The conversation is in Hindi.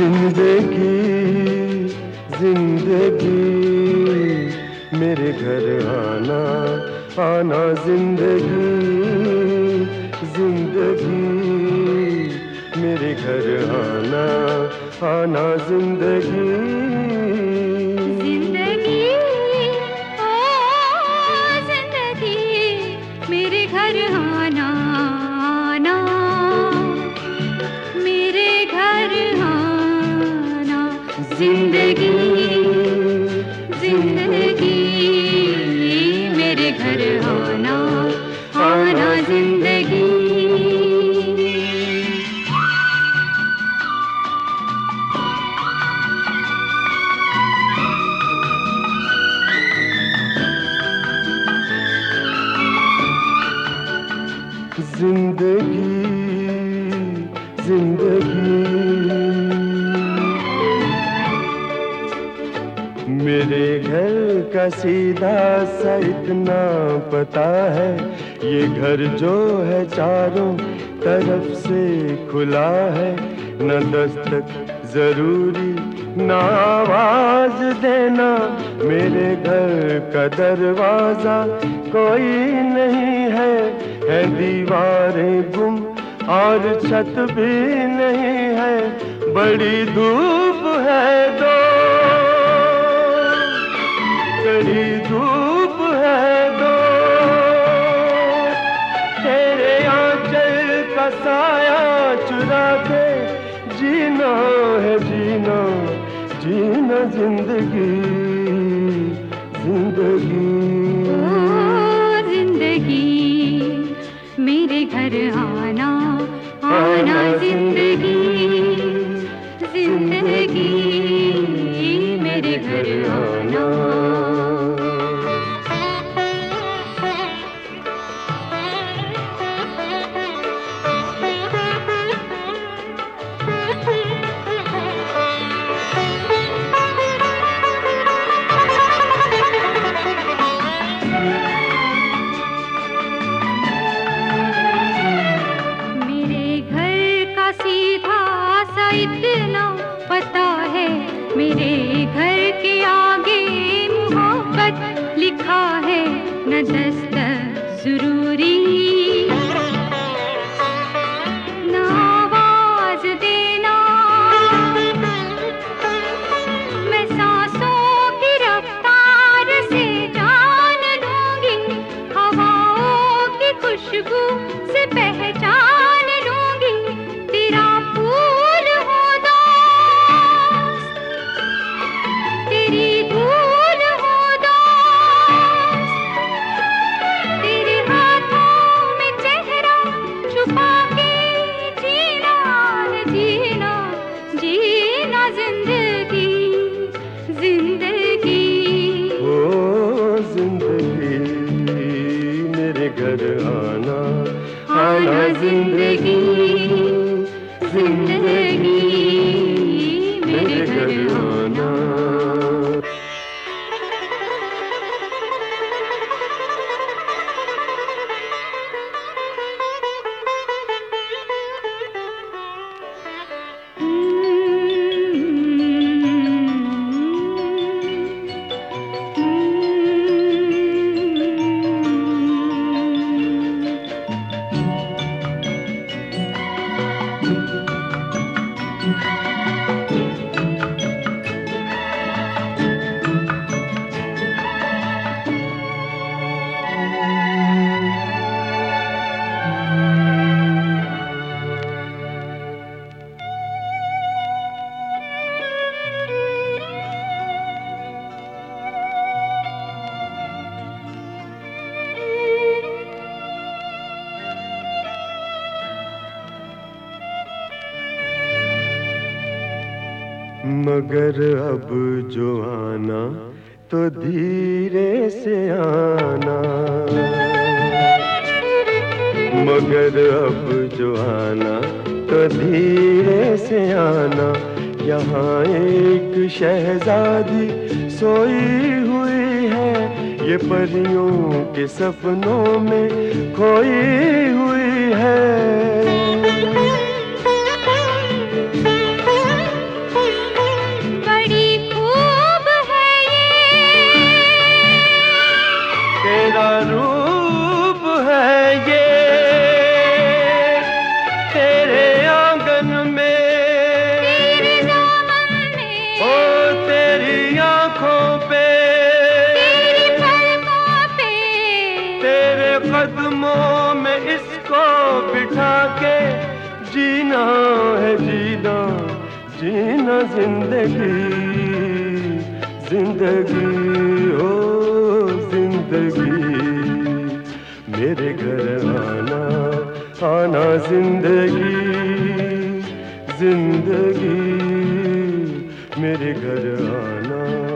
जिंदगी जिंदगी मेरे घर आना आना, जिंदगी जिंदगी मेरे घर आना आना, जिंदगी जिंदगी ओ जिंदगी मेरे घर आना आना, मेरे घर आना, जिंदगी जिंदगी मेरे घर आना आना, जिंदगी। जिंदगी जिंदगी मेरे घर का सीधा सा इतना पता है, ये घर जो है चारों तरफ से खुला है, न दस्तक जरूरी न आवाज देना, मेरे घर का दरवाजा कोई नहीं है, दीवारें गुम और छत भी नहीं है, बड़ी धूप है दो, बड़ी धूप है दो, तेरे आंचल का साया चुरा के जीना है जीना, जीना जिंदगी जिंदगी मेरे घर आना आना, जिंदगी जिंदगी मेरे घर आना। इतना पता है, मेरे घर के आगे मोहब्बत लिखा है, न दस्तक जरूरी न आवाज देना, मैं सांसों की रफ्तार से जान लूंगी, हवाओं की खुशबू से पहचान लूंगी, तेरा फूल हो दोस्त, तेरी धूल हो दोस्त, तेरे हाथों में चेहरा छुपा के जीना है जीना, जीना जिंदगी जिंदगी ओ जिंदगी मेरे घर आना आना, जिंदगी जिंदगी मेरे घर आना। मगर अब जो आना तो धीरे से आना, मगर अब जो आना तो धीरे से आना, यहाँ एक शहजादी सोई हुई है, ये परियों के सपनों में खोई हुई है। बिठा के जीना है जीना, जीना जिंदगी, जिंदगी ओ जिंदगी। मेरे घर आना आना जिंदगी, जिंदगी मेरे घर आना।